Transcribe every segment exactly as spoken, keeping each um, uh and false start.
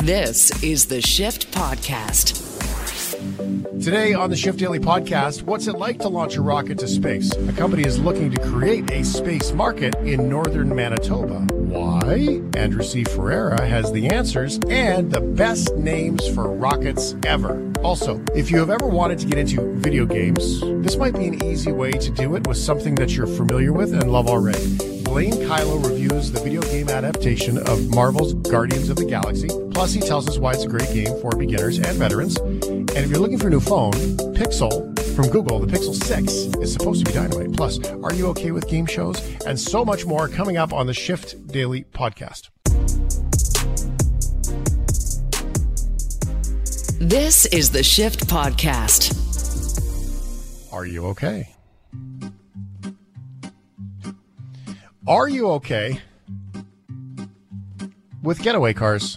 This is the Shift Podcast. Today on the Shift Daily Podcast, what's it like to launch a rocket to space? A company is looking to create a space market in northern Manitoba. Why? Andrew C. Ferreira has the answers and the best names for rockets ever. Also, if you have ever wanted to get into video games, this might be an easy way to do it with something that you're familiar with and love already. Blaine Kylo reviews the video game adaptation of Marvel's Guardians of the Galaxy. Plus, he tells us why it's a great game for beginners and veterans. And if you're looking for a new phone, Pixel from Google, the Pixel six, is supposed to be dynamite. Plus, are you okay with game shows? And so much more coming up on the Shift Daily Podcast. This is the Shift Podcast. Are you okay? Are you okay with getaway cars?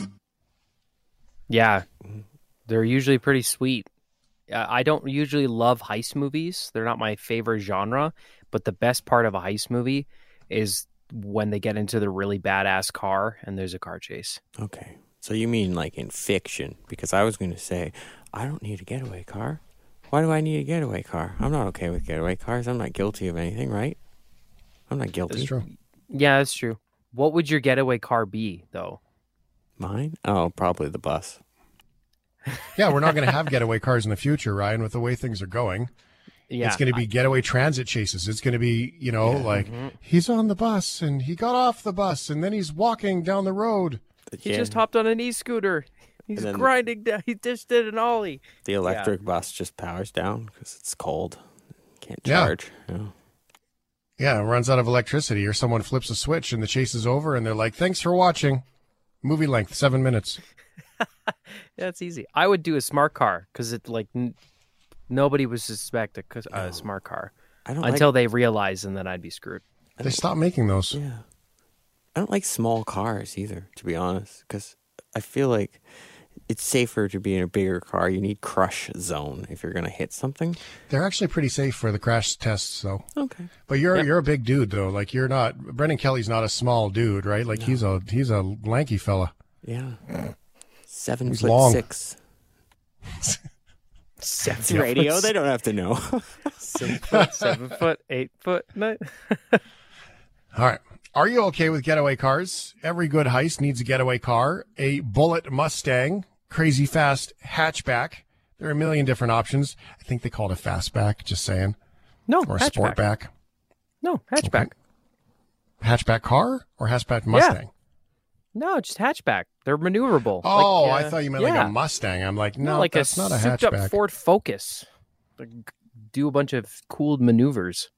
Yeah, they're usually pretty sweet. Uh, I don't usually love heist movies. They're not my favorite genre, but the best part of a heist movie is when they get into the really badass car and there's a car chase. Okay, so you mean like in fiction? Because I was going to say, I don't need a getaway car. Why do I need a getaway car? I'm not okay with getaway cars. I'm not guilty of anything, right? I'm not guilty. That's true. Yeah, that's true. What would your getaway car be, though? Mine? Oh, probably the bus. Yeah, we're not going to have getaway cars in the future, Ryan, with the way things are going. Yeah, it's going to be I, getaway transit chases. It's going to be, you know, Yeah. like mm-hmm. he's on the bus and he got off the bus and then he's walking down the road. He Yeah. just hopped on an e-scooter. He's then- grinding down. He just did an ollie. The electric bus just powers down because it's cold. Can't Yeah. charge. Yeah. Yeah, it runs out of electricity or someone flips a switch and the chase is over and they're like, thanks for watching. Movie length, seven minutes. Yeah, it's easy. I would do a smart car because it like n- nobody would suspect a, cus- a No. smart car I don't until like, they realize, and then I'd be screwed. They stopped making those. Yeah. I don't like small cars either, to be honest, because I feel like it's safer to be in a bigger car. You need crush zone if you're going to hit something. They're actually pretty safe for the crash tests, though. Okay. But you're Yep. you're a big dude, though. Like you're not. Brendan Kelly's not a small dude, right? Like he's a he's a lanky fella. Yeah. Seven He's foot long. six. Seven It's radio. foot, They don't have to know. seven foot, seven foot, eight foot, nine. All right. Are you okay with getaway cars? Every good heist needs a getaway car. A Bullet Mustang, crazy fast hatchback. There are a million different options. I think they call it a fastback, just saying. No, Or a hatchback. sportback. No, hatchback. Hatchback car or hatchback Mustang? No, just hatchback. They're maneuverable. Oh, Like, uh, I thought you meant like yeah. a Mustang. I'm like, no, No, like that's a not a souped up hatchback. Ford Focus. Like, do a bunch of cool maneuvers.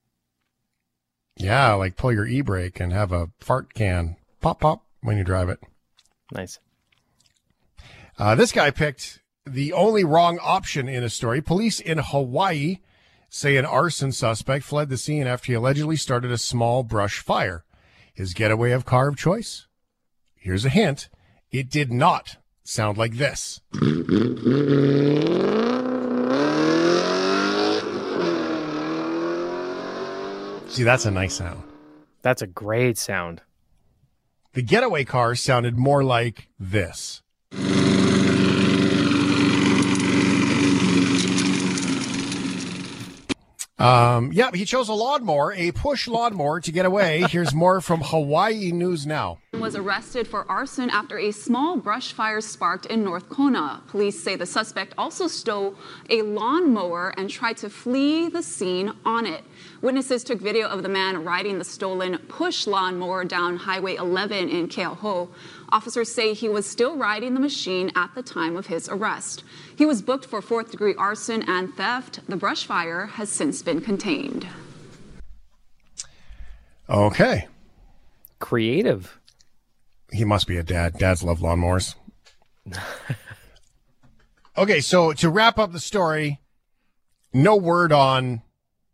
Yeah, like pull your e-brake and have a fart can pop, pop when you drive it. Nice. Uh, this guy picked the only wrong option in a story. Police in Hawaii say an arson suspect fled the scene after he allegedly started a small brush fire. His getaway of car of choice? Here's a hint. It did not sound like this. See, that's a nice sound. That's a great sound. The getaway car sounded more like this. Um, yeah, he chose a lawnmower, a push lawnmower to get away. Here's more from Hawaii News Now. Was arrested for arson after a small brush fire sparked in North Kona. Police say the suspect also stole a lawnmower and tried to flee the scene on it. Witnesses took video of the man riding the stolen push lawnmower down Highway eleven in Keauhou. Officers say he was still riding the machine at the time of his arrest. He was booked for fourth degree arson and theft. The brush fire has since been contained. Okay. Creative. He must be a dad. Dads love lawnmowers. Okay, so to wrap up the story, no word on...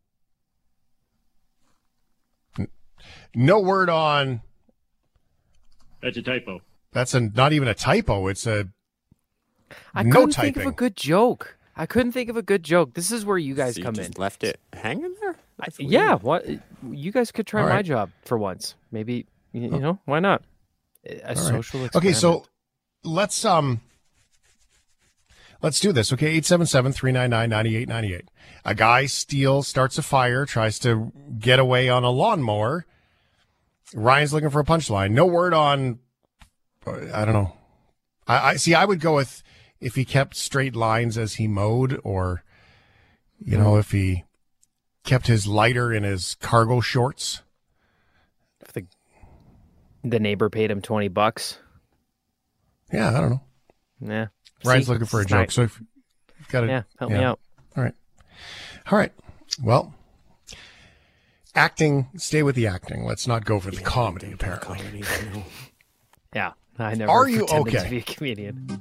No word on... That's a typo. That's a not even a typo. It's a I no couldn't typing. think of a good joke. I couldn't think of a good joke. This is where you guys So you come just in. left it hanging there? I, That's yeah, weird. what you guys could try All my right. job for once. Maybe you, you know why not? A All right. social experiment. Okay, so let's um, let's do this. Okay, eight seven seven, three nine nine, nine eight nine eight. A guy steals, starts a fire, tries to get away on a lawnmower. Ryan's looking for a punchline. No word on. I don't know. I, I see. I would go with if he kept straight lines as he mowed, or you know, if he kept his lighter in his cargo shorts. If the the neighbor paid him twenty bucks. Yeah, I don't know. Yeah. Ryan's See? looking for a It's joke, not- so if you've got to, Yeah, help me out. All right, all right. Well, acting. Stay with the acting. Let's not go for the comedy. Apparently, Comedy, no. Yeah. I never Are you pretended okay? to be a comedian.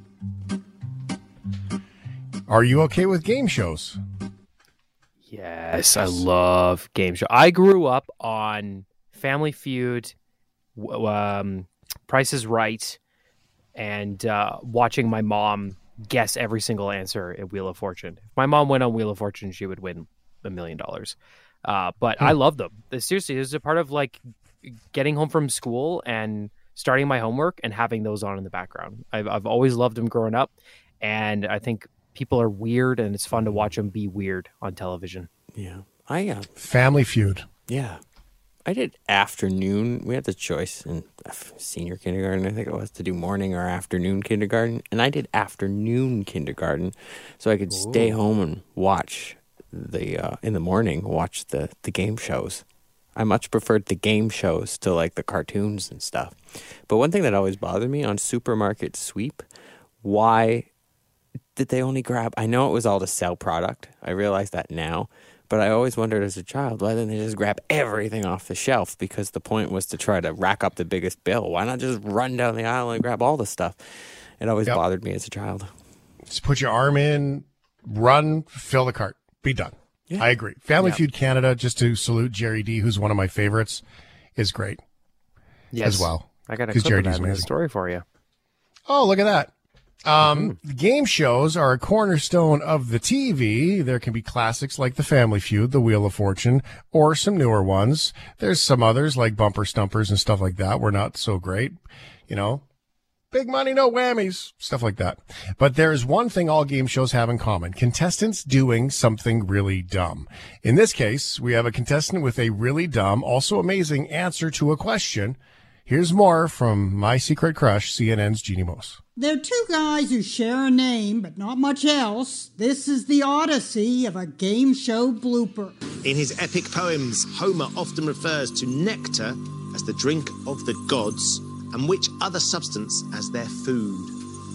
Are you okay with game shows? Yes, I love game show. I grew up on Family Feud, w- um, Price is Right, and uh, watching my mom guess every single answer at Wheel of Fortune. If my mom went on Wheel of Fortune, she would win a million dollars. Uh, but I love them. This, seriously, this is a part of like getting home from school and starting my homework and having those on in the background. I've, I've always loved them growing up, and I think people are weird, and it's fun to watch them be weird on television. Yeah. I, uh, Family Feud. yeah. I did afternoon. We had the choice in senior kindergarten, I think it was, to do morning or afternoon kindergarten. And I did afternoon kindergarten so I could stay home and watch the, uh, in the morning, watch the, the game shows. I much preferred the game shows to like the cartoons and stuff. But one thing that always bothered me on Supermarket Sweep, why did they only grab, I know it was all to sell product. I realize that now. But I always wondered as a child, why didn't they just grab everything off the shelf? Because the point was to try to rack up the biggest bill. Why not just run down the aisle and grab all the stuff? It always Yep. bothered me as a child. Just put your arm in, run, fill the cart, be done. Yeah. I agree. Family Yeah. Feud Canada, just to salute Jerry D, who's one of my favorites, is great Yes. as well. I got a 'Cause clip Jerry of D's that in the amazing. story for you. Oh, look at that. Um, Game shows are a cornerstone of the T V. There can be classics like The Family Feud, The Wheel of Fortune, or some newer ones. There's some others like Bumper Stumpers and stuff like that. Were not so great, you know. Big money, no whammies, stuff like that. But there's one thing all game shows have in common. Contestants doing something really dumb. In this case, we have a contestant with a really dumb, also amazing answer to a question. Here's more from my secret crush, C N N's Jeannie Mose. They're two guys who share a name, but not much else. This is the odyssey of a game show blooper. In his epic poems, Homer often refers to nectar as the drink of the gods and which other substance as their food.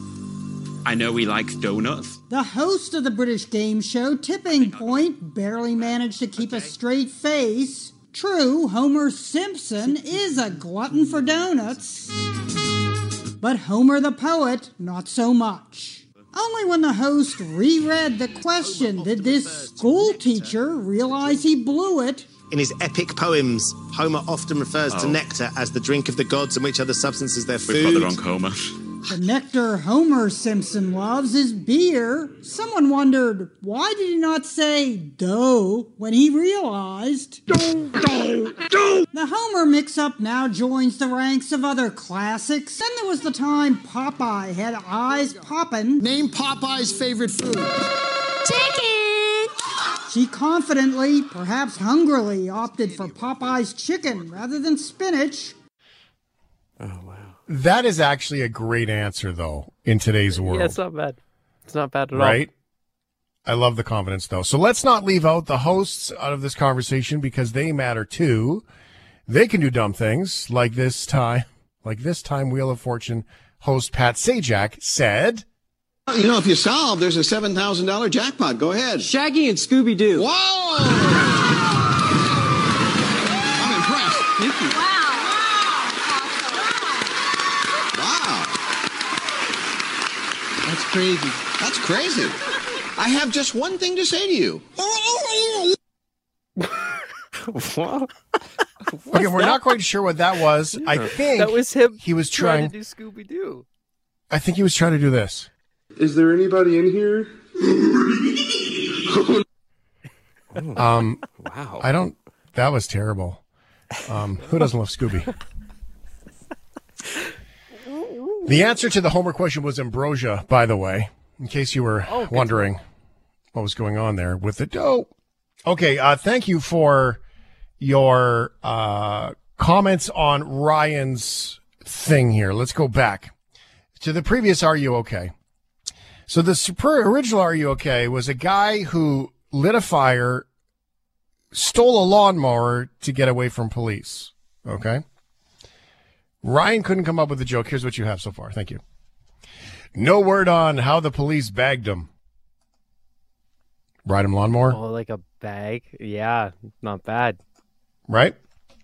I know he likes donuts. The host of the British game show, Tipping Point, barely managed to keep a straight face. True, Homer Simpson is a glutton for donuts. But Homer the poet, not so much. Only when the host reread the question did this school teacher realize he blew it. In his epic poems, Homer often refers to Oh. nectar as the drink of the gods and which other substance is their We've got food. the wrong Homer. The nectar Homer Simpson loves is beer. Someone wondered, why did he not say dough when he realized? Dough, dough, dough! The Homer mix-up now joins the ranks of other classics. Then there was the time Popeye had eyes poppin'. Name Popeye's favorite food. She confidently, perhaps hungrily, opted for Popeye's chicken rather than spinach. Oh, wow. That is actually a great answer, though, in today's world. Yeah, it's not bad. It's not bad at all. Right? I love the confidence, though. So let's not leave out the hosts out of this conversation because they matter, too. They can do dumb things like this time. Like this time, Wheel of Fortune host Pat Sajak said... You know, if you solve, there's a seven thousand dollars jackpot. Go ahead. Shaggy and Scooby-Doo. Whoa! I'm impressed. Thank you. Wow. That's crazy. That's crazy. I have just one thing to say to you. What? Okay, we're not quite sure what that was. I think That was him he was trying trying... to do Scooby-Doo. I think he was trying to do this. Is there anybody in here? Um, Wow. I don't... That was terrible. Um, who doesn't love Scooby? The answer to the Homer question was ambrosia, by the way, in case you were Oh, good wondering what was going on there with the dough. Okay, uh, thank you for your uh, comments on Ryan's thing here. Let's go back to the previous Are You Okay? So the super original Are You Okay was a guy who lit a fire, stole a lawnmower to get away from police. Okay? Ryan couldn't come up with a joke. Here's what you have so far. Thank you. No word on how the police bagged him. Ride him lawnmower? Oh, like a bag? Yeah, not bad. Right?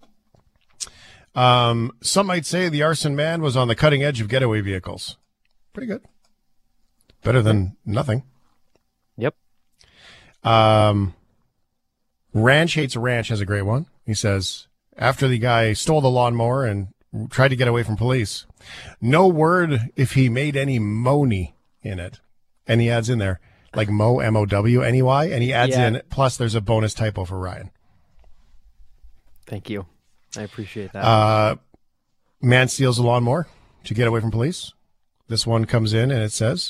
Um, some might say the arson man was on the cutting edge of getaway vehicles. Pretty good. Better than nothing. Yep. Um, Ranch Hates a Ranch has a great one. He says, after the guy stole the lawnmower and tried to get away from police, no word if he made any money in it. And he adds in there, like Mo, M O W N E Y, and he adds Yeah. in, plus there's a bonus typo for Ryan. Thank you. I appreciate that. Uh, man steals a lawnmower to get away from police. This one comes in and it says,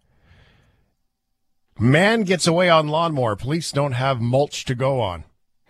man gets away on lawnmower. Police don't have mulch to go on.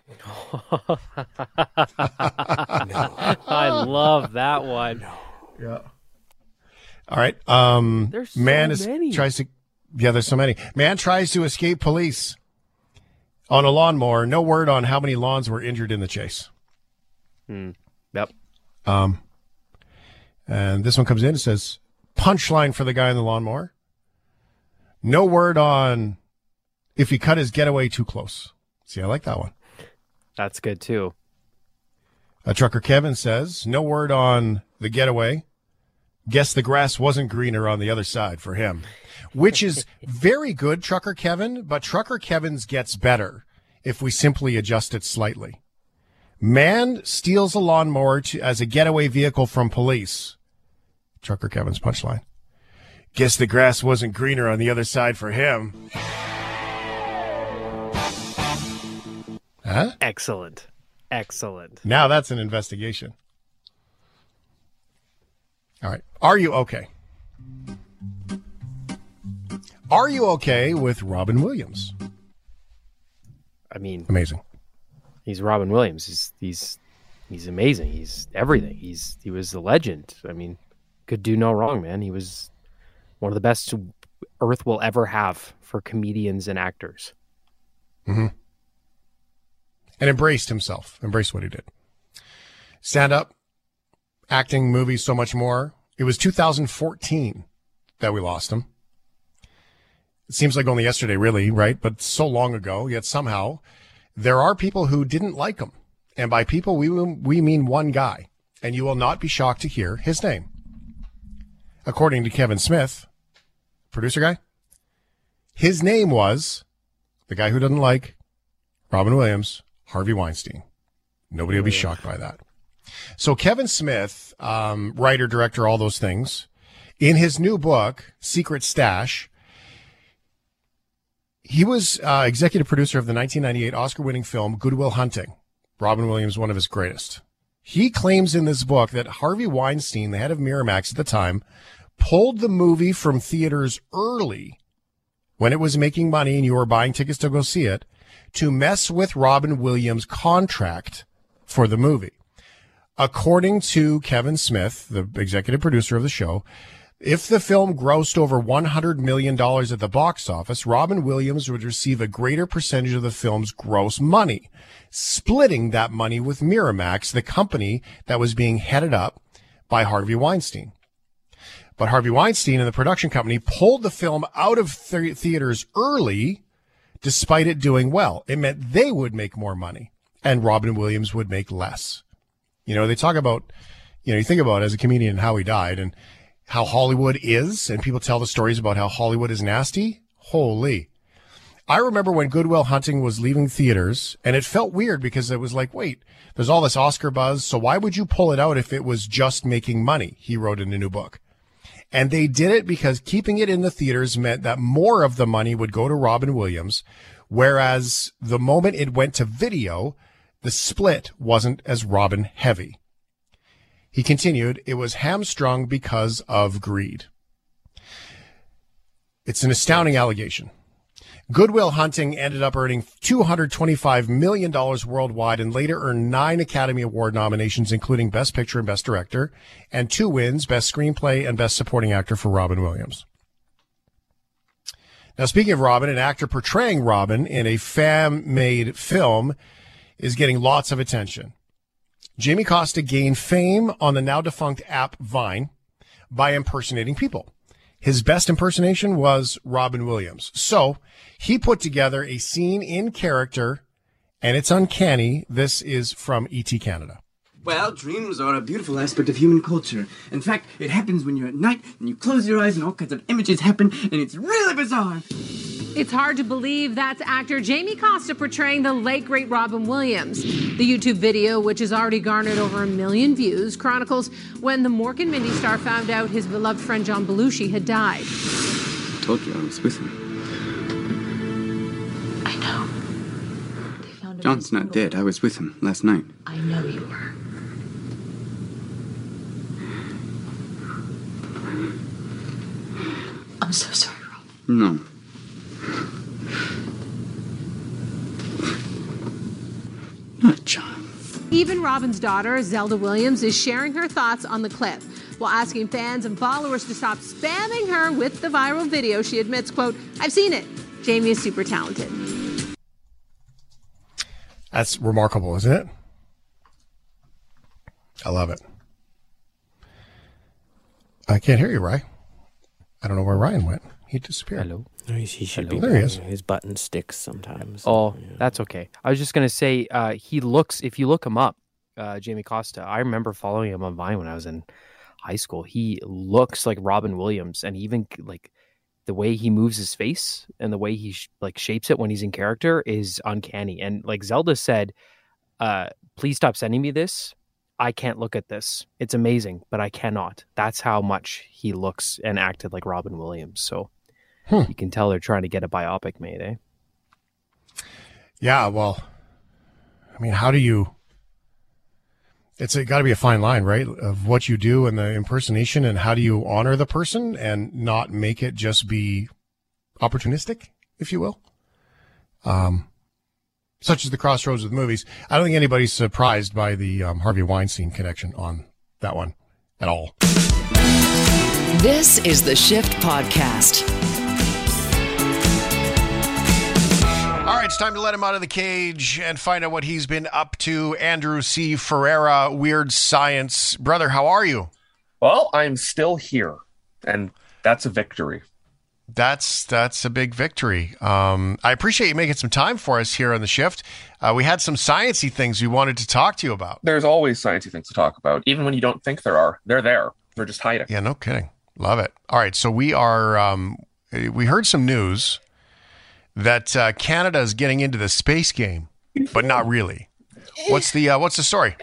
I love that one. Yeah. All right. Um, There's so man is, many. tries to, yeah, there's so many. Man tries to escape police on a lawnmower. No word on how many lawns were injured in the chase. Hmm. Yep. Um, and this one comes in and says, punchline for the guy in the lawnmower. No word on if he cut his getaway too close. See, I like that one. That's good too. Uh, Trucker Kevin says, no word on the getaway. Guess the grass wasn't greener on the other side for him, which is very good, Trucker Kevin, but Trucker Kevin's gets better if we simply adjust it slightly. Man steals a lawnmower to, as a getaway vehicle from police. Trucker Kevin's punchline. Guess the grass wasn't greener on the other side for him. Huh? Excellent. Excellent. Now that's an investigation. All right. Are you okay? Are you okay with Robin Williams? I mean, Amazing. he's Robin Williams. He's he's he's amazing. He's everything. He's he was the legend. I mean, could do no wrong, man. He was one of the best Earth will ever have for comedians and actors. Mm-hmm. And embraced himself, embraced what he did. Stand up, acting, movies, so much more. It was two thousand fourteen that we lost him. It seems like only yesterday, really, right? But so long ago, yet somehow there are people who didn't like him. And by people, we, we mean one guy. And you will not be shocked to hear his name. According to Kevin Smith, producer guy, his name was the guy who doesn't like Robin Williams, Harvey Weinstein. Nobody will be shocked by that. So Kevin Smith, um, writer, director, all those things, in his new book, Secret Stash, he was uh, executive producer of the nineteen ninety-eight Oscar-winning film Good Will Hunting. Robin Williams, one of his greatest. He claims in this book that Harvey Weinstein, the head of Miramax at the time, pulled the movie from theaters early when it was making money and you were buying tickets to go see it, to mess with Robin Williams' contract for the movie. According to Kevin Smith, the executive producer of the show, if the film grossed over one hundred million dollars at the box office, Robin Williams would receive a greater percentage of the film's gross money, splitting that money with Miramax, the company that was being headed up by Harvey Weinstein. But Harvey Weinstein and the production company pulled the film out of th- theaters early, despite it doing well. It meant they would make more money and Robin Williams would make less. You know, they talk about, you know, you think about it as a comedian how he died and how Hollywood is, and people tell the stories about how Hollywood is nasty. Holy. I remember when Good Will Hunting was leaving theaters, and it felt weird because it was like, wait, there's all this Oscar buzz, so why would you pull it out if it was just making money? He wrote in a new book. And they did it because keeping it in the theaters meant that more of the money would go to Robin Williams, whereas the moment it went to video, the split wasn't as Robin heavy. He continued, it was hamstrung because of greed. It's an astounding allegation. Good Will Hunting ended up earning two hundred twenty-five million dollars worldwide and later earned nine Academy Award nominations, including Best Picture and Best Director, and two wins, Best Screenplay and Best Supporting Actor for Robin Williams. Now, speaking of Robin, an actor portraying Robin in a fan-made film is getting lots of attention. Jamie Costa gained fame on the now-defunct app Vine by impersonating people. His best impersonation was Robin Williams. So he put together a scene in character, and it's uncanny. This is from E T Canada. Well, dreams are a beautiful aspect of human culture. In fact, it happens when you're at night and you close your eyes and all kinds of images happen, and it's really bizarre. It's hard to believe that's actor Jamie Costa portraying the late, great Robin Williams. The YouTube video, which has already garnered over a million views, chronicles when the Mork and Mindy star found out his beloved friend John Belushi had died. I told you I was with him. I know. John's not dead. I was with him last night. I know you were. I'm so sorry, Rob. No. Not John. Even Robin's daughter, Zelda Williams, is sharing her thoughts on the clip while asking fans and followers to stop spamming her with the viral video. She admits, quote, I've seen it. Jamie is super talented. That's remarkable, isn't it? I love it. I can't hear you, Ryan. I don't know where Ryan went. He disappeared. Hello. No, he should Hello. be. There he is. His button sticks sometimes. Oh, Yeah. that's okay. I was just going to say, uh, he looks, if you look him up, uh, Jamie Costa, I remember following him on Vine when I was in high school. He looks like Robin Williams, and even like the way he moves his face and the way he sh- like shapes it when he's in character is uncanny. And like Zelda said, uh, please stop sending me this. I can't look at this. It's amazing, but I cannot. That's how much he looks and acted like Robin Williams. So hmm. you can tell they're trying to get a biopic made, eh? Yeah, well, I mean, how do you... It's got to be a fine line, right, of what you do in the impersonation and how do you honor the person and not make it just be opportunistic, if you will. Um, such as the crossroads with movies. I don't think anybody's surprised by the um, Harvey Weinstein connection on that one at all. This is the Shift Podcast. All right, it's time to let him out of the cage and find out what he's been up to. Andrew C. Ferreira, Weird Science. Brother, how are you? Well, I'm still here, and that's a victory. That's that's a big victory. Um, I appreciate you making some time for us here on the Shift. Uh, we had some sciencey things we wanted to talk to you about. There's always sciencey things to talk about, even when you don't think there are. They're there. They're just hiding. Yeah, no kidding. Love it. All right, so we are. Um, we heard some news that uh, Canada is getting into the space game, but not really. What's the uh, What's the story?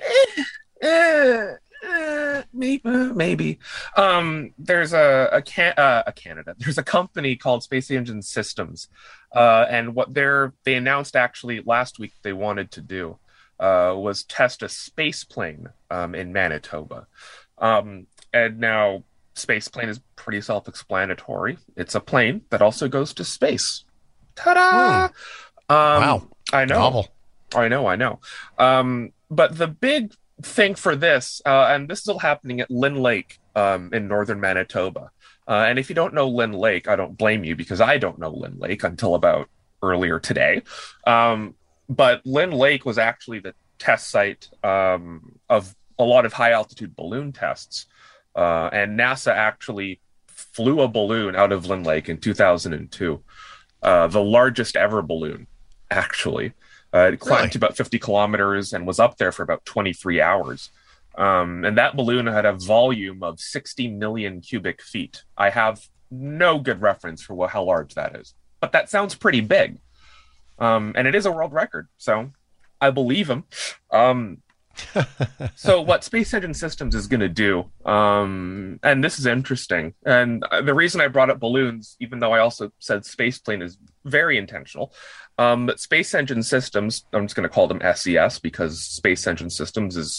Uh, uh, maybe, uh, maybe. Um, there's a a, can- uh, a Canada. There's a company called Space Engine Systems, uh, and what they're they announced actually last week they wanted to do uh, was test a space plane um, in Manitoba, um, and now space plane is pretty self-explanatory. It's a plane that also goes to space. Ta-da! Hmm. Um, wow. I know. Novel. I know, I know. Um, but the big thing for this, uh, and this is all happening at Lynn Lake um, in northern Manitoba. Uh, and if you don't know Lynn Lake, I don't blame you because I don't know Lynn Lake until about earlier today. Um, but Lynn Lake was actually the test site um, of a lot of high-altitude balloon tests. Uh, and NASA actually flew a balloon out of Lynn Lake in two thousand two. Uh, the largest ever balloon, actually. Uh, it climbed Really? to about fifty kilometers and was up there for about twenty-three hours. Um, and that balloon had a volume of sixty million cubic feet. I have no good reference for what, how large that is, but that sounds pretty big. Um, and it is a world record, so I believe him. Um, so what Space Engine Systems is going to do, um, and this is interesting, and the reason I brought up balloons, even though I also said spaceplane, is very intentional. Um, but Space Engine Systems, I'm just going to call them S E S because Space Engine Systems is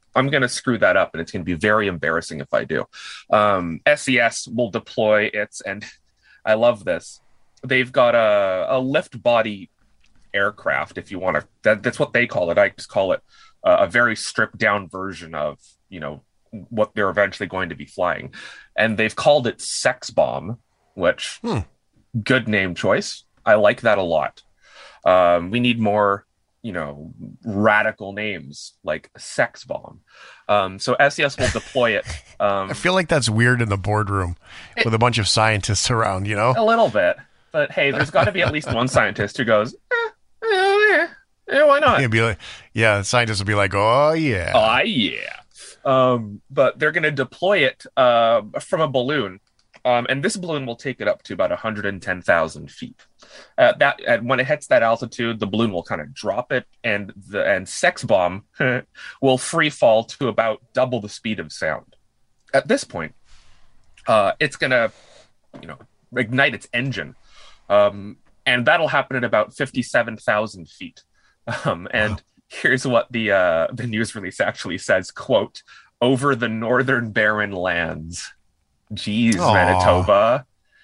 I'm going to screw that up, and it's going to be very embarrassing if I do. Um, S E S will deploy its, and I love this. They've got a, a lift body aircraft, if you want to. That, that's what they call it. I just call it uh, a very stripped down version of, you know, what they're eventually going to be flying, and they've called it Sex Bomb, which hmm. good name choice. I like that a lot. Um, we need more, you know, radical names like Sex Bomb. Um, so S E S will deploy it. Um, I feel like that's weird in the boardroom it, with a bunch of scientists around, you know? A little bit. But hey, there's got to be at least one scientist who goes, eh, eh, eh, why not? Be like, yeah, scientists will be like, oh, yeah. Oh, yeah. Um, but they're going to deploy it uh, from a balloon. Um, and this balloon will take it up to about one hundred ten thousand feet. Uh, that and when it hits that altitude, the balloon will kind of drop it, and the and Sex Bomb will free fall to about double the speed of sound. At this point, uh, it's gonna, you know, ignite its engine, um, and that'll happen at about fifty-seven thousand feet. Um, and wow. Here's what the uh, the news release actually says: "Quote, over the northern barren lands." Jeez, Aww. Manitoba.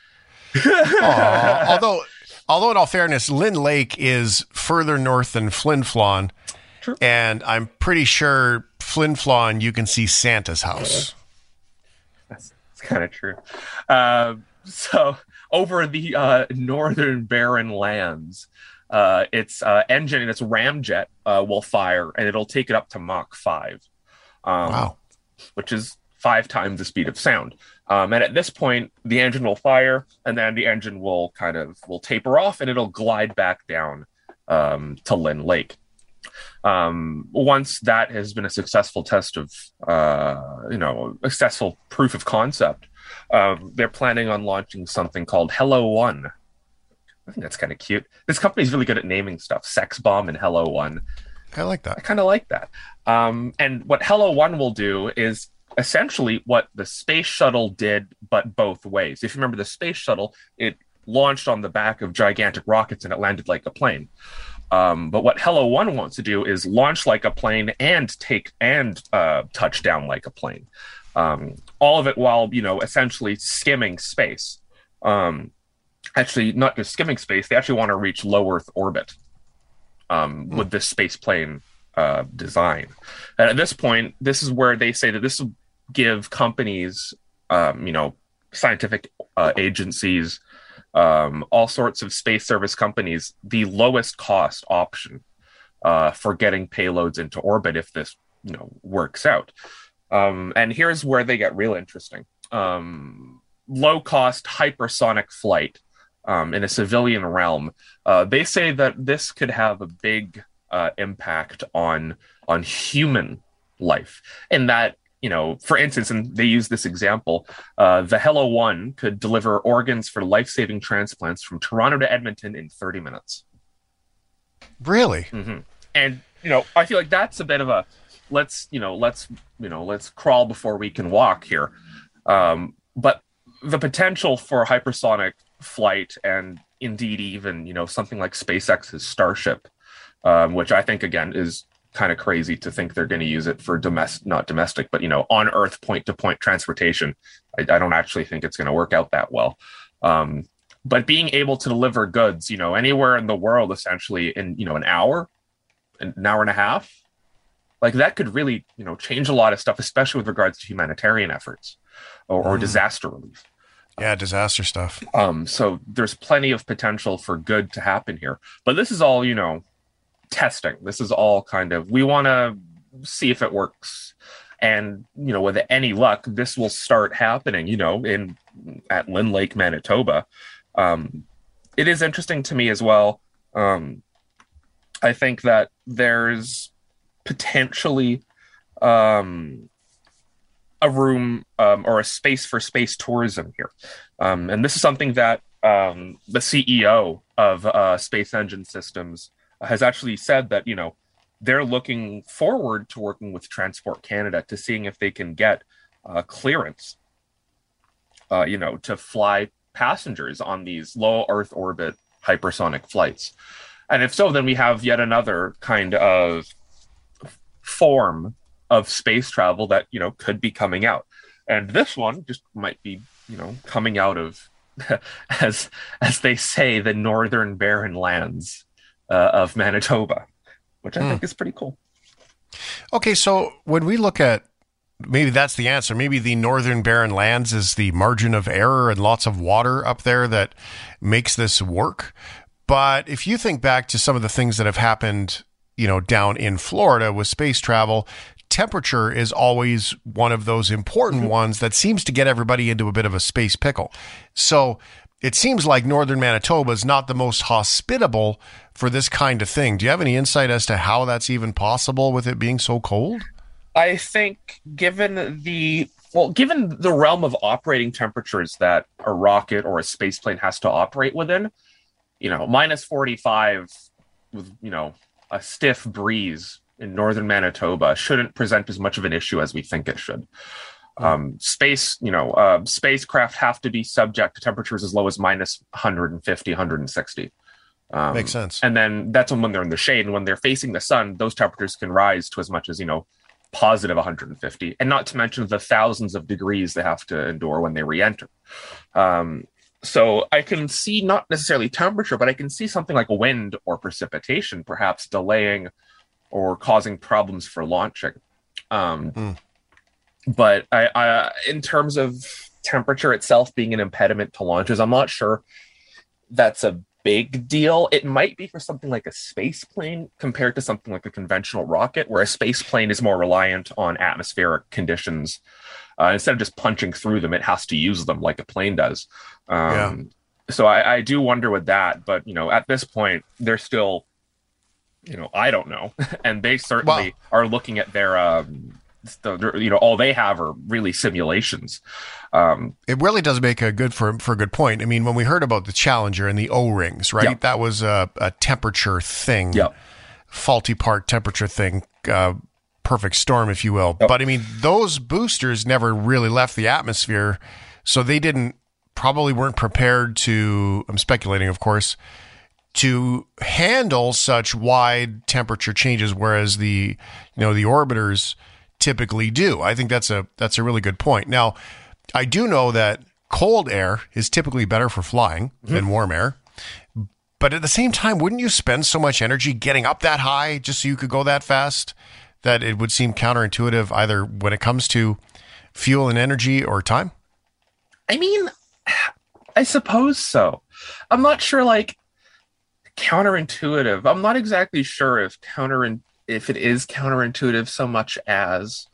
Aww. Although, although in all fairness, Lynn Lake is further north than Flin Flon, True. And I'm pretty sure Flin Flon you can see Santa's house. That's, that's kind of true. Uh, so over the uh, northern barren lands, uh, its uh, engine and its ramjet uh, will fire, and it'll take it up to Mach five. Um, wow, which is five times the speed of sound. Um, and at this point, the engine will fire, and then the engine will kind of will taper off, and it'll glide back down um, to Lynn Lake. Um, once that has been a successful test of, uh, you know, a successful proof of concept, um, they're planning on launching something called Hello One. I think that's kind of cute. This company's really good at naming stuff. Sex Bomb and Hello One. I like that. I kind of like that. Um, and what Hello One will do is essentially what the space shuttle did, but both ways. If you remember the space shuttle, it launched on the back of gigantic rockets and it landed like a plane. Um, but what Hello One wants to do is launch like a plane and take and uh, touch down like a plane. Um, all of it while, you know, essentially skimming space. Um, actually, not just skimming space, they actually want to reach low Earth orbit um, hmm. with this space plane uh, design. And at this point, this is where they say that this will give companies, um, you know, scientific uh, agencies, um, all sorts of space service companies, the lowest cost option uh, for getting payloads into orbit if this, you know, works out. Um, and here's where they get real interesting. Um, low cost hypersonic flight um, in a civilian realm. Uh, they say that this could have a big uh, impact on on human life, in that, you know, for instance, and they use this example, uh, the Hello One could deliver organs for life-saving transplants from Toronto to Edmonton in thirty minutes. Really? Mm-hmm. And, you know, I feel like that's a bit of a, let's, you know, let's, you know, let's crawl before we can walk here. Um, but the potential for hypersonic flight, and indeed even, you know, something like SpaceX's Starship, um, which I think, again, is kind of crazy to think they're going to use it for domestic, not domestic, but, you know, on Earth point-to-point transportation. I, I don't actually think it's going to work out that well. Um, but being able to deliver goods, you know, anywhere in the world, essentially in, you know, an hour, an hour and a half, like that could really, you know, change a lot of stuff, especially with regards to humanitarian efforts or, or mm. disaster relief. Yeah, disaster stuff. Um, so there's plenty of potential for good to happen here. But this is all, you know, testing. This is all kind of, we want to see if it works. And, you know, with any luck, this will start happening, you know, in at Lynn Lake, Manitoba. Um, it is interesting to me as well. Um, I think that there's potentially um, a room um, or a space for space tourism here. Um, and this is something that um, the C E O of uh, Space Engine Systems has actually said, that, you know, they're looking forward to working with Transport Canada to seeing if they can get uh, clearance, uh, you know, to fly passengers on these low Earth orbit hypersonic flights. And if so, then we have yet another kind of form of space travel that, you know, could be coming out. And this one just might be, you know, coming out of, as as they say, the northern barren lands uh, of Manitoba, which I mm. think is pretty cool. Okay, so when we look at, maybe that's the answer. Maybe the northern barren lands is the margin of error and lots of water up there that makes this work. But if you think back to some of the things that have happened, you know, down in Florida with space travel, temperature is always one of those important mm-hmm. ones that seems to get everybody into a bit of a space pickle. So it seems like northern Manitoba is not the most hospitable for this kind of thing. Do you have any insight as to how that's even possible with it being so cold? I think given the, well, given the realm of operating temperatures that a rocket or a space plane has to operate within, you know, minus forty-five with, you know, a stiff breeze in northern Manitoba shouldn't present as much of an issue as we think it should. Um, space, you know, uh, spacecraft have to be subject to temperatures as low as minus one fifty, one sixty. Um, Makes sense. And then that's when, when they're in the shade, and when they're facing the sun, those temperatures can rise to as much as, you know, positive one fifty, and not to mention the thousands of degrees they have to endure when they re-enter. Um, so I can see not necessarily temperature, but I can see something like wind or precipitation perhaps delaying or causing problems for launching. Um, mm. But I, I, in terms of temperature itself being an impediment to launches, I'm not sure that's a big deal. It might be for something like a space plane compared to something like a conventional rocket, where a space plane is more reliant on atmospheric conditions. Uh, instead of just punching through them, it has to use them like a plane does. Um, yeah. So I, I do wonder with that, but, you know, at this point, they're still, you know, I don't know. And they certainly well, are looking at their, um, the, you know, all they have are really simulations. Um, it really does make a good for for a good point. I mean, when we heard about the Challenger and the O-rings, right? Yep. That was a, a temperature thing, yep. faulty part temperature thing, uh, perfect storm, if you will. Yep. But I mean, those boosters never really left the atmosphere, so they didn't probably weren't prepared to. I'm speculating, of course, to handle such wide temperature changes, whereas the you know the orbiters typically do. I think that's a that's a really good point. Now, I do know that cold air is typically better for flying mm-hmm. than warm air. But at the same time, wouldn't you spend so much energy getting up that high just so you could go that fast that it would seem counterintuitive either when it comes to fuel and energy or time? I mean, I suppose so. I'm not sure, like, counterintuitive. I'm not exactly sure if counter if it is counterintuitive so much as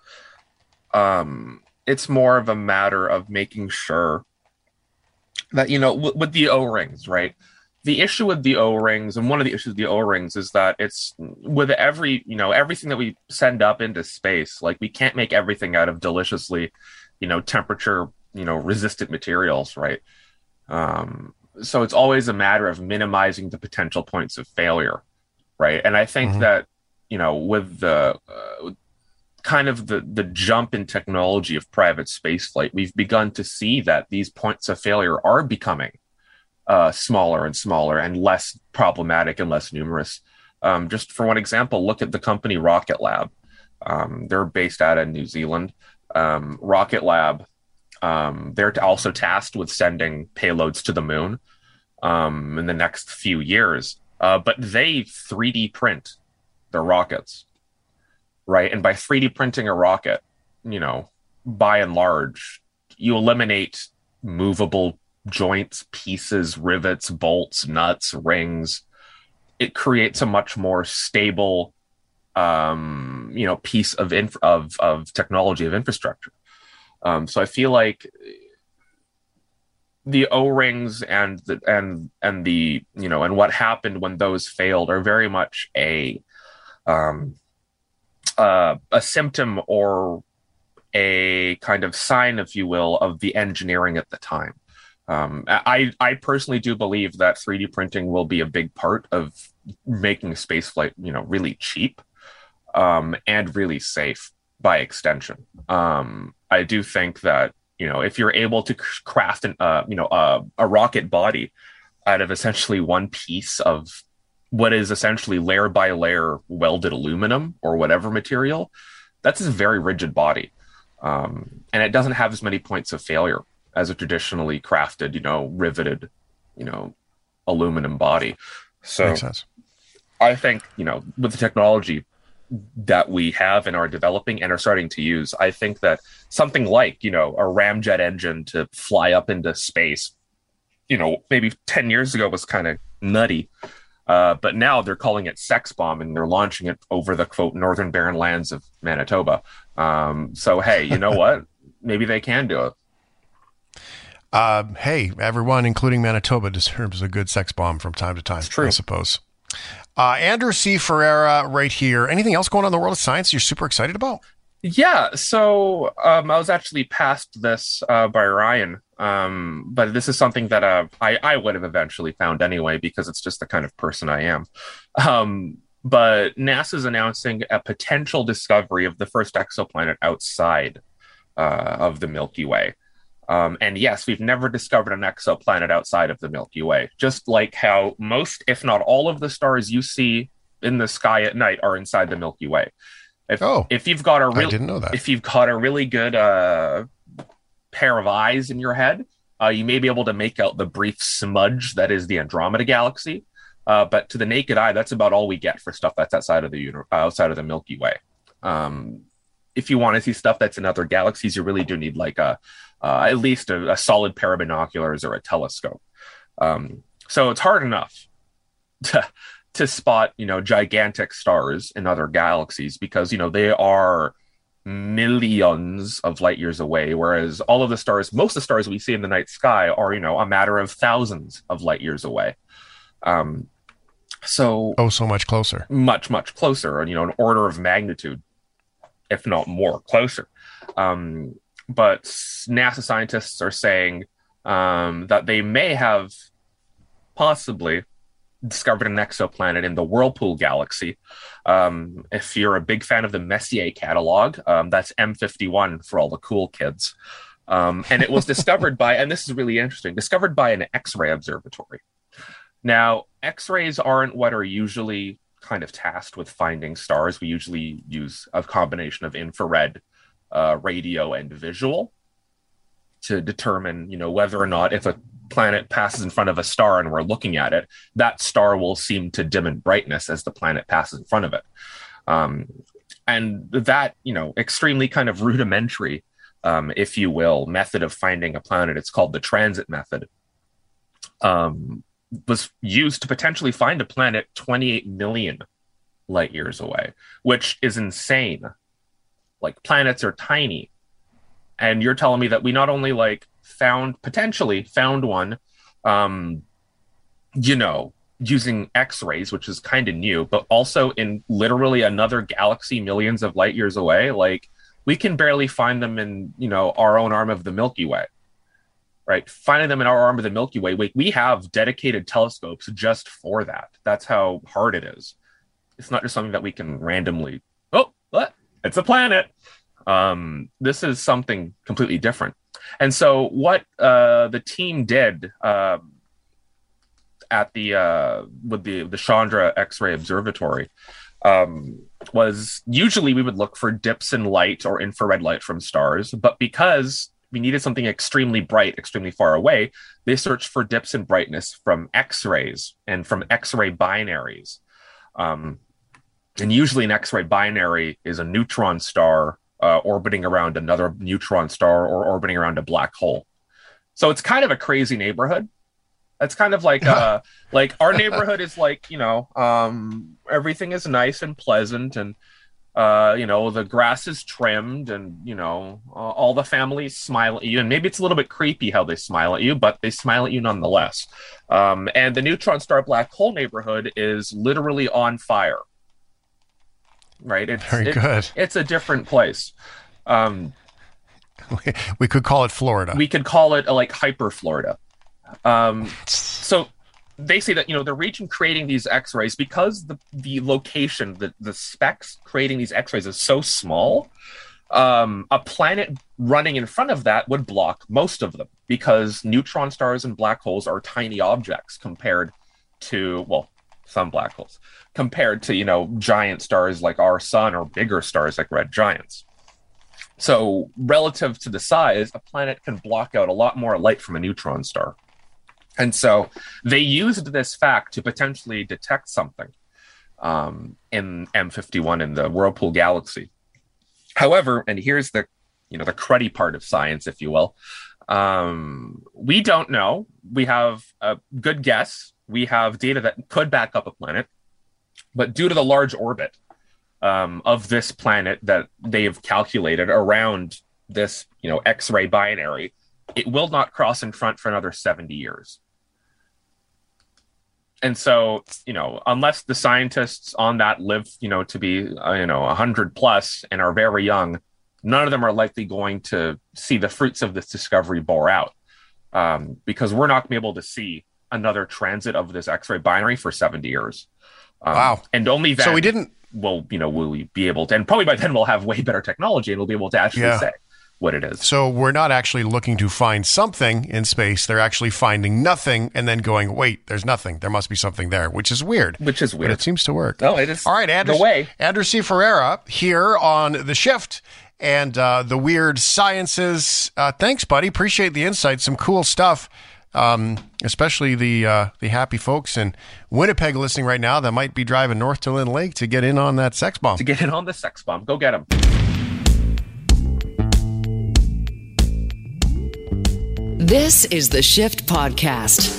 um it's more of a matter of making sure that, you know, w- with the O-rings, right? The issue with the O-rings, and one of the issues with the O-rings, is that it's with every, you know, everything that we send up into space, like, we can't make everything out of deliciously, you know, temperature, you know, resistant materials, right? Um, so it's always a matter of minimizing the potential points of failure, right? And I think mm-hmm. that, you know, with the uh, kind of the, the jump in technology of private spaceflight, we've begun to see that these points of failure are becoming uh, smaller and smaller and less problematic and less numerous. Um, just for one example, look at the company Rocket Lab. Um, they're based out of New Zealand. Um, Rocket Lab, um, they're also tasked with sending payloads to the moon um, in the next few years. Uh, but they three D print their rockets. Right. And by three D printing a rocket, you know, by and large, you eliminate movable joints, pieces, rivets, bolts, nuts, rings. It creates a much more stable, um, you know, piece of inf- of of technology, of infrastructure. Um, so I feel like the O-rings and the and and the you know and what happened when those failed are very much a um, Uh, a symptom or a kind of sign, if you will, of the engineering at the time. Um, I, I personally do believe that three D printing will be a big part of making spaceflight, you know, really cheap um, and really safe by extension. Um, I do think that, you know, if you're able to craft an, uh, you know, uh, a rocket body out of essentially one piece of what is essentially layer by layer welded aluminum or whatever material, that's a very rigid body. Um, and it doesn't have as many points of failure as a traditionally crafted, you know, riveted, you know, aluminum body. So Makes sense. I think, you know, with the technology that we have and are developing and are starting to use, I think that something like, you know, a ramjet engine to fly up into space, you know, maybe ten years ago was kind of nutty. Uh, but now they're calling it Sex Bomb, and they're launching it over the, quote, northern barren lands of Manitoba. Um, so, hey, you know what? Maybe they can do it. Uh, hey, everyone, including Manitoba, deserves a good sex bomb from time to time, It's true. I suppose. Uh, Andrew C. Ferreira right here. Anything else going on in the world of science you're super excited about? Yeah, so um, I was actually passed this uh, by Ryan, um, but this is something that uh, I, I would have eventually found anyway, because it's just the kind of person I am. Um, but NASA's announcing a potential discovery of the first exoplanet outside uh, of the Milky Way. Um, and yes, we've never discovered an exoplanet outside of the Milky Way, just like how most, if not all of the stars you see in the sky at night are inside the Milky Way. If, oh, if you've got a I real, didn't know that. If you've got a really good uh, pair of eyes in your head, uh, you may be able to make out the brief smudge that is the Andromeda Galaxy. Uh, but to the naked eye, that's about all we get for stuff that's outside of the uni- outside of the Milky Way. Um, if you want to see stuff that's in other galaxies, you really do need like a uh, at least a, a solid pair of binoculars or a telescope. Um, so it's hard enough to to spot, you know, gigantic stars in other galaxies because, you know, they are millions of light years away, whereas all of the stars, most of the stars we see in the night sky are, you know, a matter of thousands of light years away. Um, so oh, so much closer, much, much closer, and, you know, an order of magnitude, if not more, closer. Um, but NASA scientists are saying um, that they may have possibly discovered an exoplanet in the Whirlpool Galaxy. Um, if you're a big fan of the Messier catalog, um, that's M fifty-one for all the cool kids. Um, and it was discovered by, and this is really interesting, discovered by an X-ray observatory. Now, X-rays aren't what are usually kind of tasked with finding stars. We usually use a combination of infrared, uh, radio, and visual to determine, you know, whether or not if a planet passes in front of a star and we're looking at it, that star will seem to dim in brightness as the planet passes in front of it. Um, and that, you know, extremely kind of rudimentary, um, if you will, method of finding a planet, it's called the transit method, um, was used to potentially find a planet twenty-eight million light years away, which is insane. Like, planets are tiny. And you're telling me that we not only like found, potentially found one, um, you know, using X-rays, which is kind of new, but also in literally another galaxy millions of light years away. Like, we can barely find them in, you know, our own arm of the Milky Way, right? Finding them in our arm of the Milky Way, we, we have dedicated telescopes just for that. That's how hard it is. It's not just something that we can randomly, oh, what? It's a planet. Um, this is something completely different. And so what uh, the team did uh, at the uh, with the the Chandra X-ray Observatory um, was usually we would look for dips in light or infrared light from stars, but because we needed something extremely bright, extremely far away, they searched for dips in brightness from X-rays and from X-ray binaries. Um, and usually an X-ray binary is a neutron star Uh, orbiting around another neutron star or orbiting around a black hole. So it's kind of a crazy neighborhood. It's kind of like uh, like our neighborhood is like, you know, um, everything is nice and pleasant, and uh, you know, the grass is trimmed, and you know, uh, all the families smile at you. And maybe it's a little bit creepy how they smile at you, but they smile at you nonetheless. Um, and the neutron star black hole neighborhood is literally on fire. Right. It's, Very it, good. It's a different place. Um, we, we could call it Florida. We could call it uh, like hyper Florida. Um, so they say that, you know, the region creating these X-rays, because the, the location, the, the specs creating these X-rays is so small, um, a planet running in front of that would block most of them, because neutron stars and black holes are tiny objects compared to, well, some black holes, compared to, you know, giant stars like our sun or bigger stars like red giants. So relative to the size, a planet can block out a lot more light from a neutron star. And so they used this fact to potentially detect something um, in M fifty-one in the Whirlpool galaxy. However, and here's the, you know, the cruddy part of science, if you will. Um, we don't know. We have a good guess. We have data that could back up a planet, but due to the large orbit um, of this planet that they have calculated around this, you know, X-ray binary, it will not cross in front for another seventy years. And so, you know, unless the scientists on that live, you know, to be, uh, you know, one hundred plus and are very young, none of them are likely going to see the fruits of this discovery bore out, um, because we're not going to be able to see another transit of this X-ray binary for seventy years. Um, wow. And only then so we didn't, will, you know, will we be able to, and probably by then we'll have way better technology and we'll be able to actually yeah. say what it is. So we're not actually looking to find something in space. They're actually finding nothing and then going, wait, there's nothing. There must be something there, which is weird. Which is weird. But it seems to work. No, it is. All right, Andrew, the way. Andrew C. Ferreira here on The Shift and uh, the Weird Sciences. Uh, thanks, buddy. Appreciate the insight. Some cool stuff, um, especially the uh, the happy folks in Winnipeg listening right now that might be driving north to Lynn Lake to get in on that sex bomb. To get in on the sex bomb. Go get them. This is the Shift Podcast.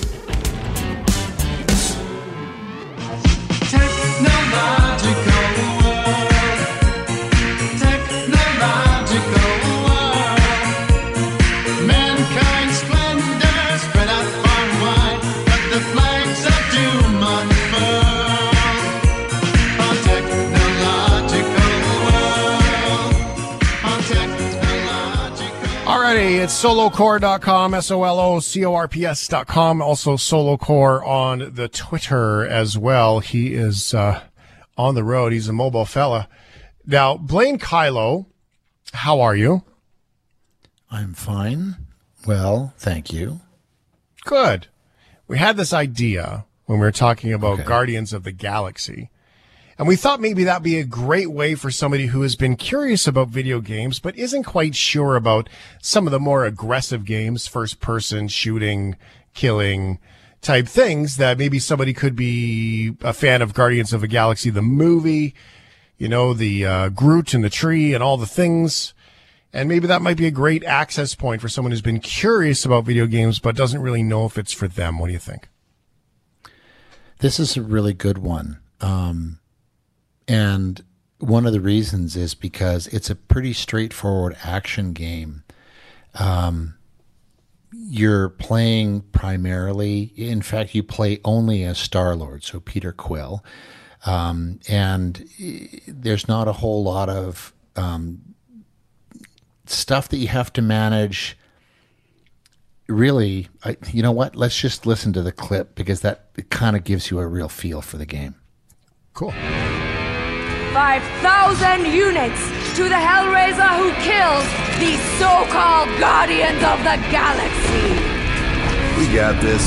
It's solocore dot com, S O L O C O R P S dot com. Also Solocore on the Twitter as well. He is uh, on the road. He's a mobile fella. Now, Blaine Kylo, how are you? I'm fine. Well, thank you. Good. We had this idea when we were talking about Okay. Guardians of the Galaxy. And we thought maybe that'd be a great way for somebody who has been curious about video games, but isn't quite sure about some of the more aggressive games, first person shooting, killing type things, that maybe somebody could be a fan of Guardians of the Galaxy, the movie, you know, the uh, Groot and the tree and all the things. And maybe that might be a great access point for someone who's been curious about video games, but doesn't really know if it's for them. What do you think? This is a really good one. Um, And one of the reasons is because it's a pretty straightforward action game. Um, you're playing primarily, in fact, you play only as Star-Lord, so Peter Quill. Um, and there's not a whole lot of um, stuff that you have to manage. Really, I, you know what? Let's just listen to the clip because that kind of gives you a real feel for the game. Cool. five thousand units to the Hellraiser who kills these so-called Guardians of the Galaxy. We got this.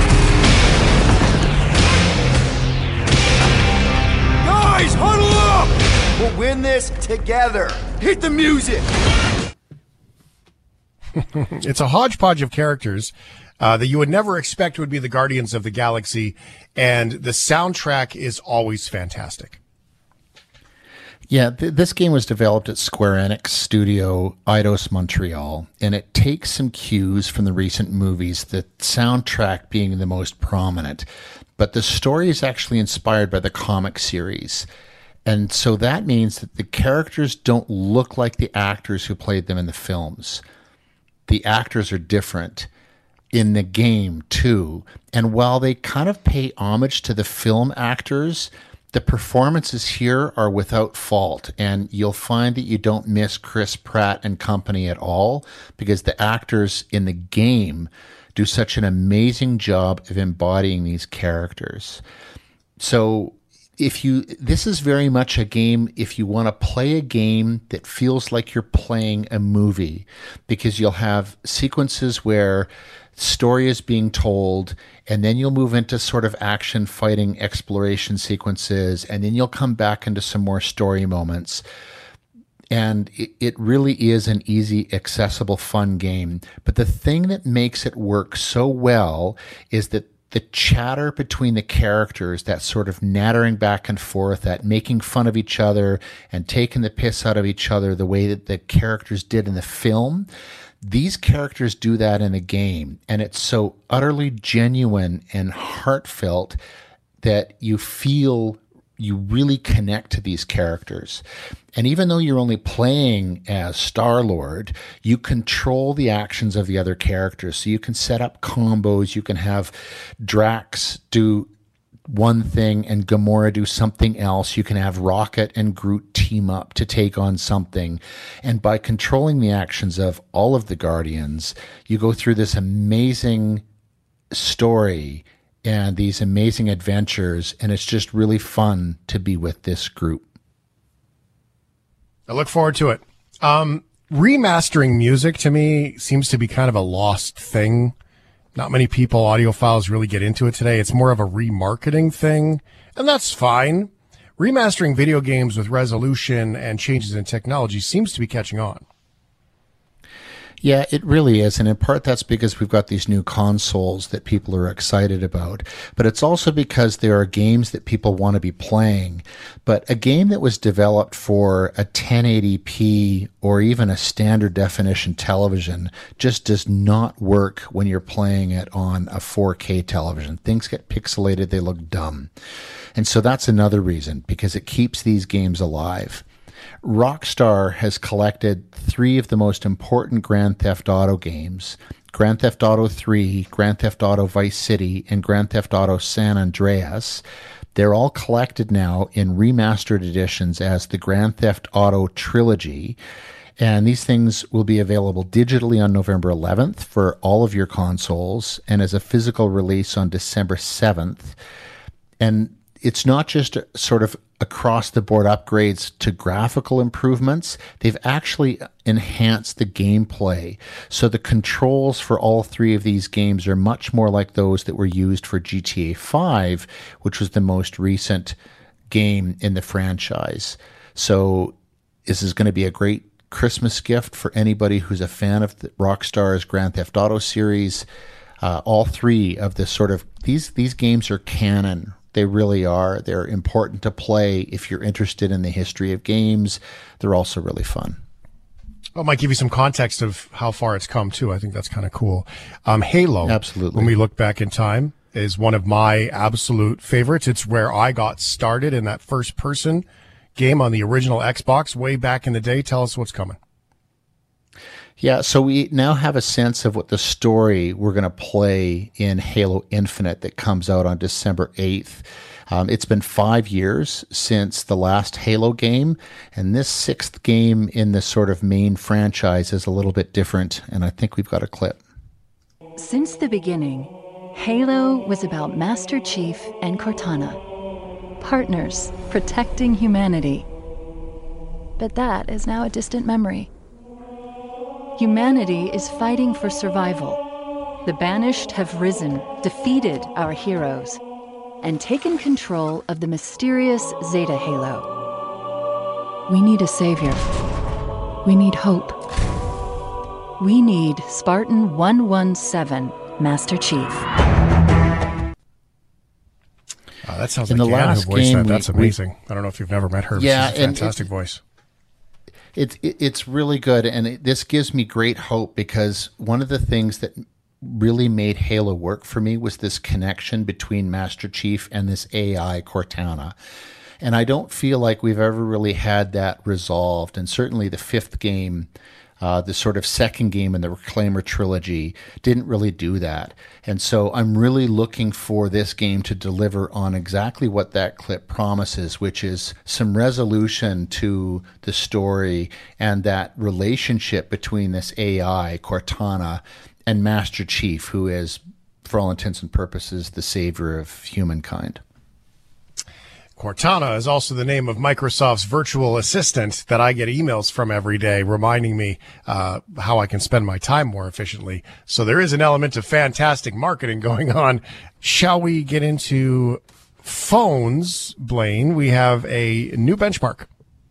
Guys, huddle up! We'll win this together. Hit the music! It's a hodgepodge of characters uh, that you would never expect would be the Guardians of the Galaxy, and the soundtrack is always fantastic. Yeah, th- this game was developed at Square Enix studio Eidos Montreal, and it takes some cues from the recent movies, the soundtrack being the most prominent. But the story is actually inspired by the comic series. And so that means that the characters don't look like the actors who played them in the films. The actors are different in the game, too. And while they kind of pay homage to the film actors, the performances here are without fault, and you'll find that you don't miss Chris Pratt and company at all because the actors in the game do such an amazing job of embodying these characters. So if you, this is very much a game, if you want to play a game that feels like you're playing a movie, because you'll have sequences where story is being told, and then you'll move into sort of action fighting exploration sequences, and then you'll come back into some more story moments. And it, it really is an easy, accessible, fun game. But the thing that makes it work so well is that the chatter between the characters, that sort of nattering back and forth, that making fun of each other and taking the piss out of each other the way that the characters did in the film, these characters do that in the game. And it's so utterly genuine and heartfelt that you feel you really connect to these characters. And even though you're only playing as Star-Lord, you control the actions of the other characters. So you can set up combos. You can have Drax do one thing and Gamora do something else. You can have Rocket and Groot team up to take on something. And by controlling the actions of all of the Guardians, you go through this amazing story and these amazing adventures, and it's just really fun to be with this group. I look forward to it. Um, remastering music to me seems to be kind of a lost thing. Not many people, audiophiles, really get into it today. It's more of a remarketing thing, and that's fine. Remastering video games with resolution and changes in technology seems to be catching on. Yeah, it really is. And in part, that's because we've got these new consoles that people are excited about. But it's also because there are games that people want to be playing. But a game that was developed for a ten eighty p or even a standard definition television just does not work when you're playing it on a four K television. Things get pixelated. They look dumb. And so that's another reason, because it keeps these games alive. Rockstar has collected three of the most important Grand Theft Auto games, Grand Theft Auto three, Grand Theft Auto Vice City, and Grand Theft Auto San Andreas. They're all collected now in remastered editions as the Grand Theft Auto Trilogy. And these things will be available digitally on November eleventh for all of your consoles, and as a physical release on December seventh. And it's not just sort of across-the-board upgrades to graphical improvements. They've actually enhanced the gameplay. So the controls for all three of these games are much more like those that were used for G T A five, which was the most recent game in the franchise. So this is going to be a great Christmas gift for anybody who's a fan of the Rockstar's Grand Theft Auto series. Uh, all three of the sort of, these, these games are canon. They really are. They're important to play if you're interested in the history of games. They're also really fun. Well, it might give you some context of how far it's come, too. I think that's kind of cool. Um, Halo, absolutely, when we look back in time, is one of my absolute favorites. It's where I got started in that first-person game on the original Xbox way back in the day. Tell us what's coming. Yeah, so we now have a sense of what the story we're going to play in Halo Infinite that comes out on December eighth. Um, it's been five years since the last Halo game, and this sixth game in the sort of main franchise is a little bit different, and I think we've got a clip. Since the beginning, Halo was about Master Chief and Cortana, partners protecting humanity. But that is now a distant memory. Humanity is fighting for survival. The Banished have risen, defeated our heroes, and taken control of the mysterious Zeta Halo. We need a savior. We need hope. We need Spartan one one seven, Master Chief. Uh, that sounds in like the Deanna last who voiced game, that. That's we, amazing. We, I don't know if you've never met her. Yeah, She's a fantastic it, voice. It's it, it's really good, and it, this gives me great hope, because one of the things that really made Halo work for me was this connection between Master Chief and this A I Cortana. And I don't feel like we've ever really had that resolved. And certainly the fifth game, uh, the sort of second game in the Reclaimer trilogy, didn't really do that. And so I'm really looking for this game to deliver on exactly what that clip promises, which is some resolution to the story and that relationship between this A I, Cortana, and Master Chief, who is, for all intents and purposes, the savior of humankind. Cortana is also the name of Microsoft's virtual assistant that I get emails from every day reminding me uh, how I can spend my time more efficiently. So there is an element of fantastic marketing going on. Shall we get into phones, Blaine? We have a new benchmark.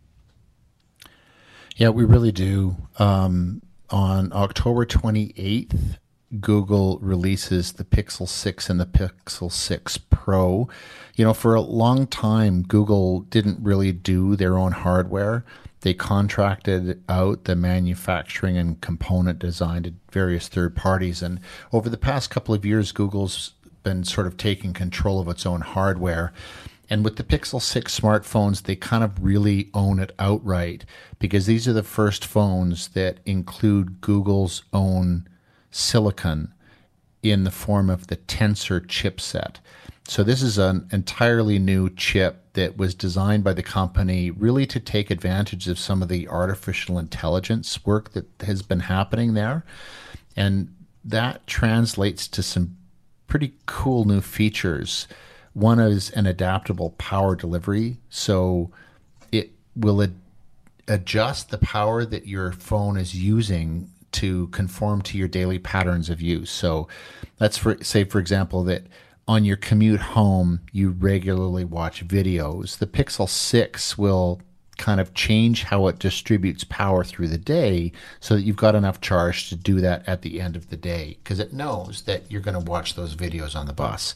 Yeah, we really do. Um, on October twenty-eighth, Google releases the Pixel six and the Pixel six Pro. You know, for a long time, Google didn't really do their own hardware. They contracted out the manufacturing and component design to various third parties. And over the past couple of years, Google's been sort of taking control of its own hardware. And with the Pixel six smartphones, they kind of really own it outright, because these are the first phones that include Google's own silicon in the form of the Tensor chipset. So this is an entirely new chip that was designed by the company really to take advantage of some of the artificial intelligence work that has been happening there. And that translates to some pretty cool new features. One is an adaptable power delivery. So it will ad- adjust the power that your phone is using to conform to your daily patterns of use. So let's for, say, for example, that on your commute home, you regularly watch videos. The Pixel six will kind of change how it distributes power through the day so that you've got enough charge to do that at the end of the day, because it knows that you're going to watch those videos on the bus.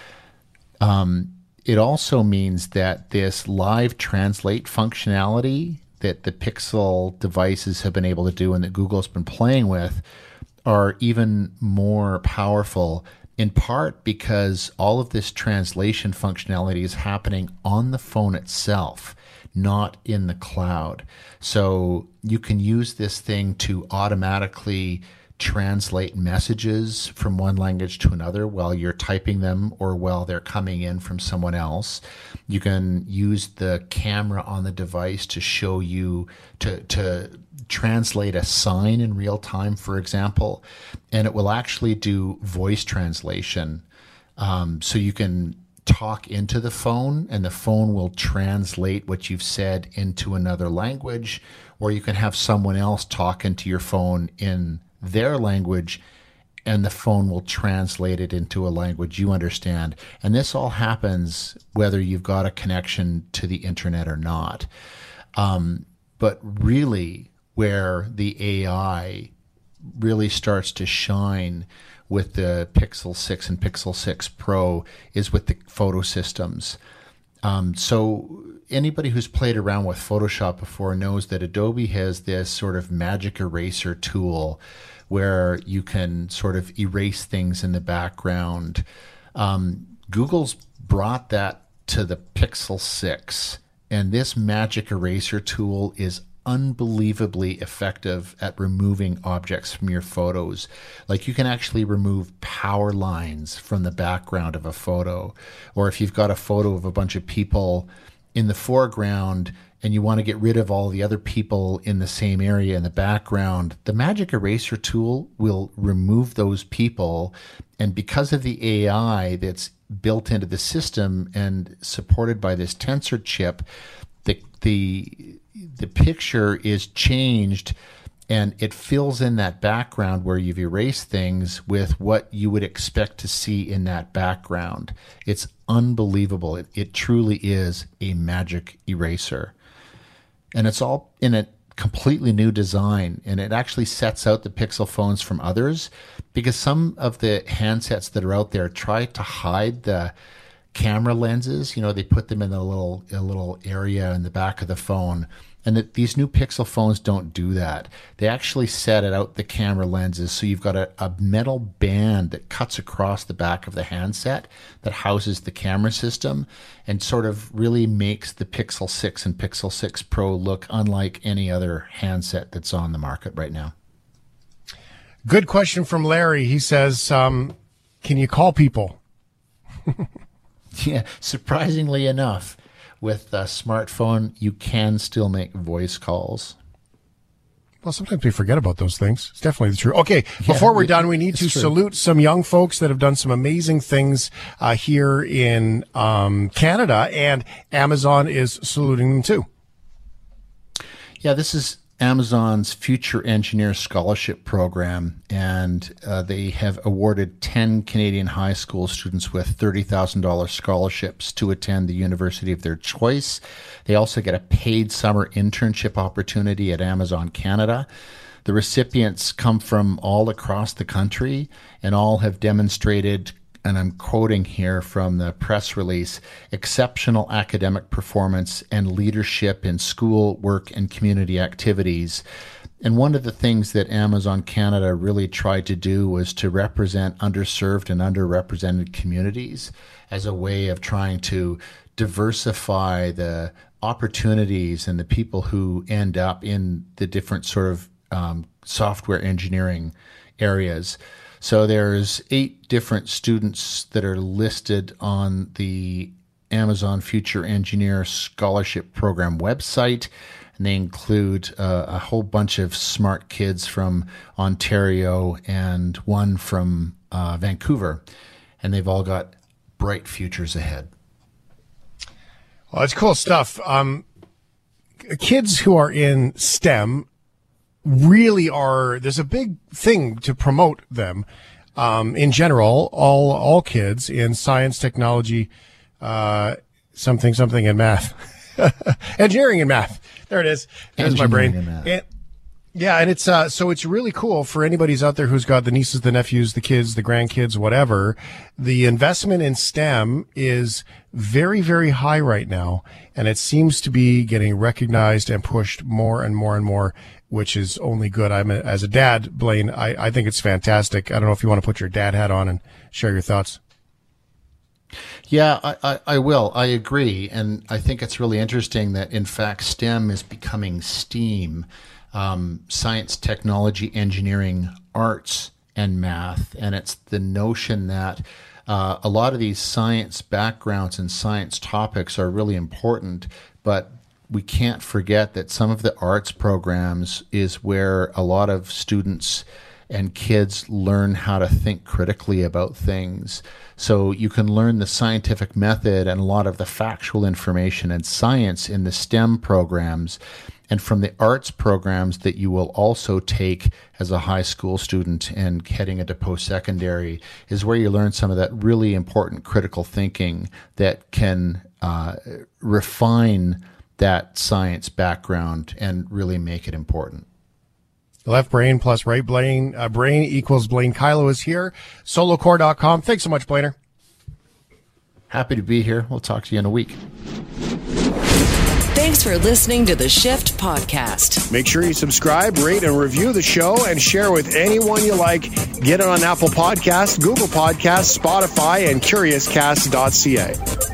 Um, it also means that this live translate functionality that the Pixel devices have been able to do and that Google's been playing with are even more powerful, in part because all of this translation functionality is happening on the phone itself, not in the cloud. So you can use this thing to automatically translate messages from one language to another while you're typing them or while they're coming in from someone else. You can use the camera on the device to show you, to, to translate a sign in real time, for example, and it will actually do voice translation. Um, so you can talk into the phone and the phone will translate what you've said into another language, or you can have someone else talk into your phone in their language and the phone will translate it into a language you understand. And this all happens whether you've got a connection to the internet or not. Um, but really where the A I really starts to shine with the Pixel six and Pixel six Pro is with the photo systems. Um, so anybody who's played around with Photoshop before knows that Adobe has this sort of magic eraser tool where you can sort of erase things in the background. Um, Google's brought that to the Pixel six, and this magic eraser tool is unbelievably effective at removing objects from your photos. Like you can actually remove power lines from the background of a photo. Or if you've got a photo of a bunch of people in the foreground and you want to get rid of all the other people in the same area in the background, the magic eraser tool will remove those people. And because of the A I that's built into the system and supported by this Tensor chip, the the the picture is changed and it fills in that background where you've erased things with what you would expect to see in that background. It's unbelievable. It, it truly is a magic eraser. And it's all in a completely new design, and it actually sets out the Pixel phones from others because some of the handsets that are out there try to hide the camera lenses. You know, they put them in a little a little area in the back of the phone. And that these new Pixel phones don't do that. They actually set it out the camera lenses. So you've got a, a metal band that cuts across the back of the handset that houses the camera system and sort of really makes the Pixel six and Pixel six Pro look unlike any other handset that's on the market right now. Good question from Larry. He says, um, can you call people? Yeah, surprisingly enough, with a smartphone, you can still make voice calls. Well, sometimes we forget about those things. It's definitely the truth. Okay, before we're done, we need to true. salute some young folks that have done some amazing things uh, here in um, Canada, and Amazon is saluting them too. Yeah, this is Amazon's Future Engineer Scholarship Program, and uh, they have awarded ten Canadian high school students with thirty thousand dollars scholarships to attend the university of their choice. They also get a paid summer internship opportunity at Amazon Canada. The recipients come from all across the country, and all have demonstrated, and I'm quoting here from the press release, exceptional academic performance and leadership in school, work, and community activities. And one of the things that Amazon Canada really tried to do was to represent underserved and underrepresented communities as a way of trying to diversify the opportunities and the people who end up in the different sort of um, software engineering areas. So there's eight different students that are listed on the Amazon Future Engineer Scholarship Program website, and they include uh, a whole bunch of smart kids from Ontario and one from uh, Vancouver, and they've all got bright futures ahead. Well, it's cool stuff. Um, kids who are in STEM really are, there's a big thing to promote them um, in general, all all kids in science, technology, uh, something, something in math, engineering and math. There it is. There's my brain. And, yeah, and it's uh, so it's really cool for anybody who's out there who's got the nieces, the nephews, the kids, the grandkids, whatever. The investment in STEM is very, very high right now, and it seems to be getting recognized and pushed more and more and more, which is only good. I'm a, as a dad, Blaine, I, I think it's fantastic. I don't know if you want to put your dad hat on and share your thoughts. Yeah, I, I, I will. I agree. And I think it's really interesting that, in fact, STEM is becoming STEAM, um, science, technology, engineering, arts, and math. And it's the notion that uh, a lot of these science backgrounds and science topics are really important, but we can't forget that some of the arts programs is where a lot of students and kids learn how to think critically about things. So you can learn the scientific method and a lot of the factual information and science in the STEM programs. And from the arts programs that you will also take as a high school student and heading into post-secondary is where you learn some of that really important critical thinking that can uh, refine that science background and really make it important. Left brain plus right brain, uh, brain equals Blaine Kyllo is here. Solocore dot com. Thanks so much, Blainer. Happy to be here. We'll talk to you in a week. Thanks for listening to the Shift Podcast. Make sure you subscribe, rate, and review the show, and share with anyone you like. Get it on Apple Podcasts, Google Podcasts, Spotify, and Curious Cast dot C A.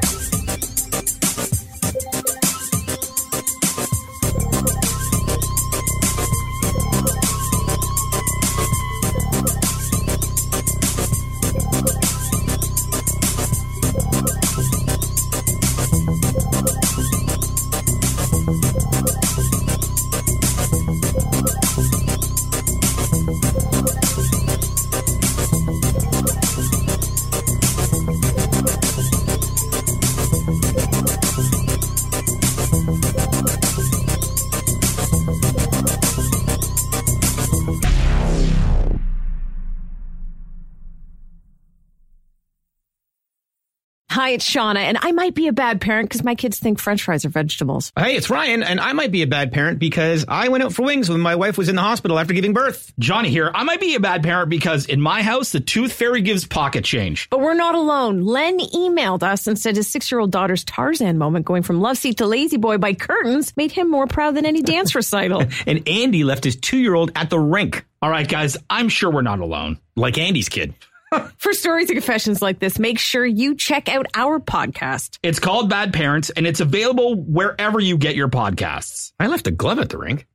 Hi, it's Shauna, and I might be a bad parent because my kids think French fries are vegetables. Hey, it's Ryan, and I might be a bad parent because I went out for wings when my wife was in the hospital after giving birth. Johnny here. I might be a bad parent because in my house, the tooth fairy gives pocket change. But we're not alone. Len emailed us and said his six-year-old daughter's Tarzan moment going from love seat to lazy boy by curtains made him more proud than any dance recital. And Andy left his two-year-old at the rink. All right, guys, I'm sure we're not alone. Like Andy's kid. For stories and confessions like this, make sure you check out our podcast. It's called Bad Parents, and it's available wherever you get your podcasts. I left a glove at the rink.